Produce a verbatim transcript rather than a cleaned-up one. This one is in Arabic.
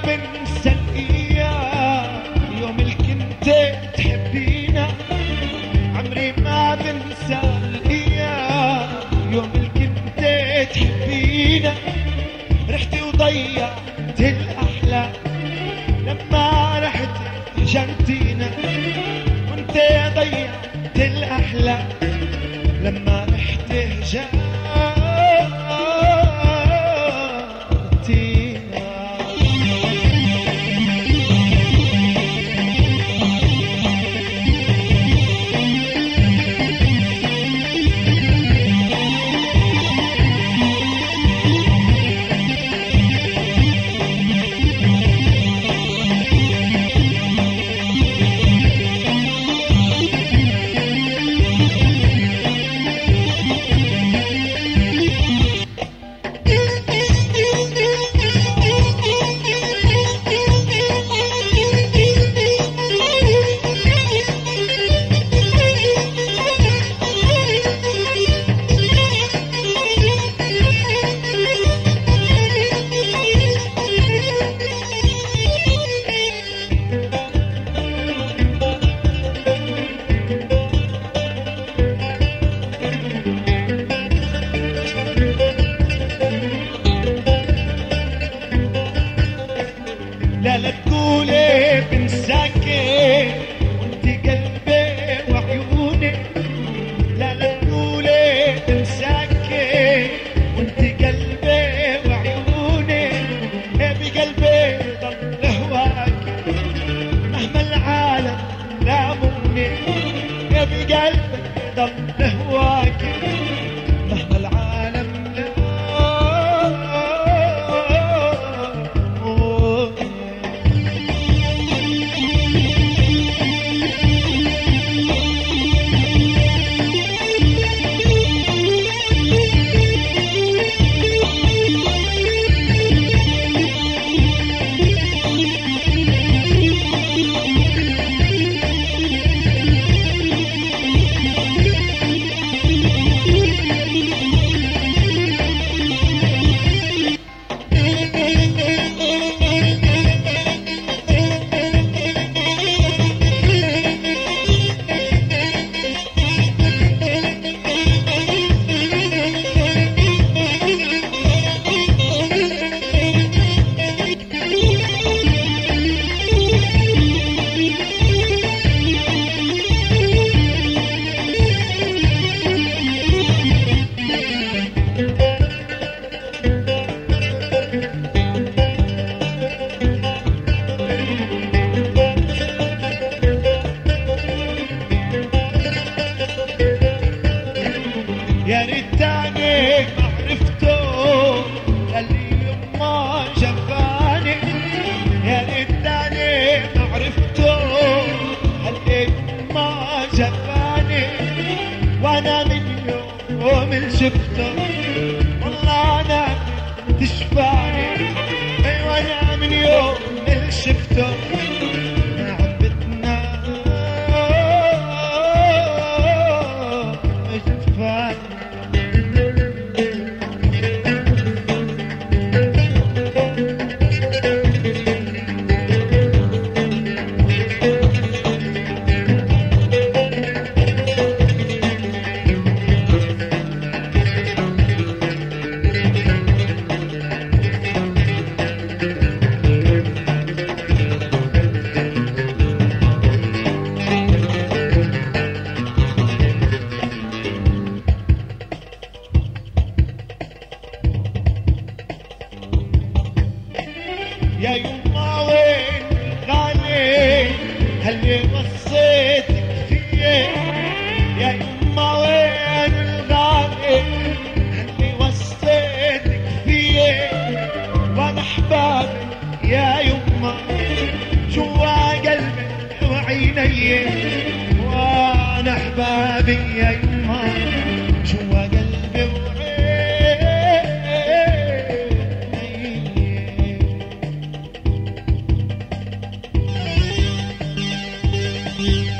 بنسى الايام يوم اللي كنت تحبينا، عمري ما بنسى الايام يوم اللي كنت تحبينا. رحتي وضيعت الاحلام لما رحت هجرتينا، وانت ضيعت الاحلام لما رحت هجرتينا. لا لا تقولي بنساكي وانت قلبي وعيوني، لا لا تقولي بنساكي وانت قلبي وعيوني. يا بقلبي ضل هواك مهما العالم لاموني، يا بقلبي ضل هواك مهما العالم لاموني. يا ريتني ما عرفته اللي ما جفاني، يا ريتني ما عرفته اللي ما جفاني. وانا من يوم اللي شفته والله انا تشفاني، ايوه انا من يوم اللي شفته عبتنا جفاني. يا يما وين غالي هاللي وصيتك فيه، يا يما وين الغالي هاللي وصيتك فيه. وانا احبابي يا يما جوا قلبي وعيني، وانا احبابي يا يما جوا قلبي وعيني. Thank you.